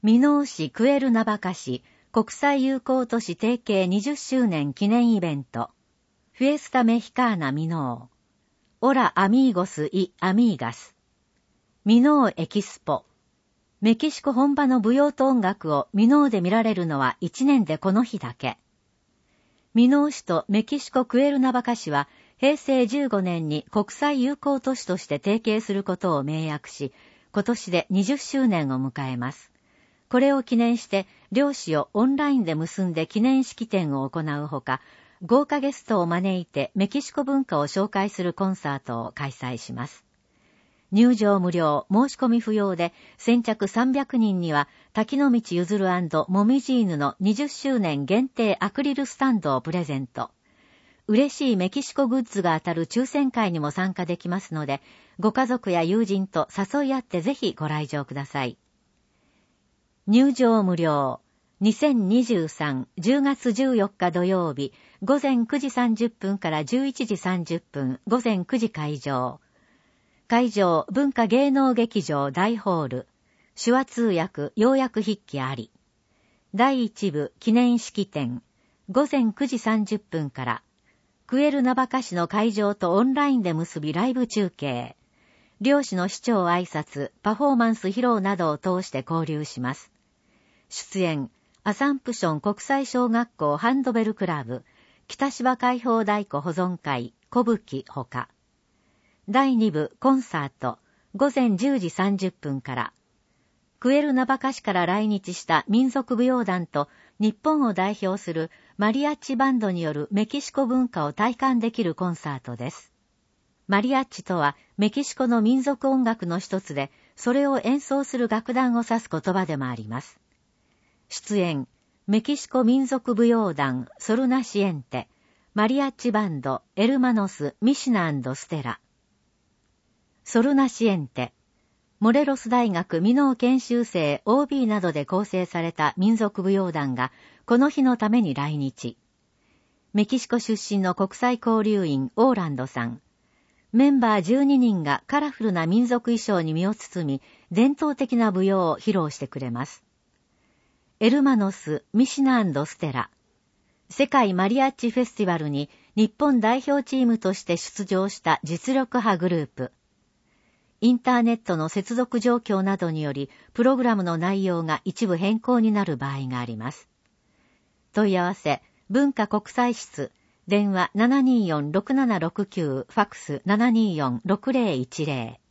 箕面市クエルナバカ市国際友好都市提携20周年記念イベント。フィエスタメヒカーナ箕面。オラアミーゴスイアミーガス。箕面エキスポ。メキシコ本場の舞踊と音楽を箕面で見られるのは1年でこの日だけ。箕面市とメキシコクエルナバカ市は平成15年に国際友好都市として提携することを盟約し、今年で20周年を迎えます。これを記念して両市をオンラインで結んで記念式典を行うほか、豪華ゲストを招いてメキシコ文化を紹介するコンサートを開催します。入場無料、申し込み不要で、先着300人には滝の道ゆずる&もみじ犬の20周年限定アクリルスタンドをプレゼント。嬉しいメキシコグッズが当たる抽選会にも参加できますので、ご家族や友人と誘い合ってぜひご来場ください。入場無料。2023 10月14日土曜日午前9時30分から11時30分午前9時会場。会場文化芸能劇場大ホール。手話通訳要約筆記あり。第1部記念式典。午前9時30分から。クエルナバカ市の会場とオンラインで結びライブ中継。両市の市長挨拶、パフォーマンス披露などを通して交流します。出演。アサンプション国際小学校ハンドベルクラブ、北芝海邦太鼓保存会、小吹ほか。第2部コンサート、午前10時30分から。クエルナバカ市から来日した民族舞踊団と日本を代表するマリアッチバンドによるメキシコ文化を体感できるコンサートです。マリアッチとはメキシコの民族音楽の一つで、それを演奏する楽団を指す言葉でもあります。出演、メキシコ民族舞踊団ソルナシエンテ、マリアッチバンドエルマノス・ミシナ&ステラ。ソルナシエンテ、モレロス大学箕面研修生 OB などで構成された民族舞踊団がこの日のために来日。メキシコ出身の国際交流員オーランドさん。メンバー12人がカラフルな民族衣装に身を包み、伝統的な舞踊を披露してくれます。エルマノス・ミシナ&ステラ。世界マリアッチフェスティバルに日本代表チームとして出場した実力派グループ。インターネットの接続状況などにより、プログラムの内容が一部変更になる場合があります。問い合わせ、文化国際室、電話 724-6769、ファックス 724-6010。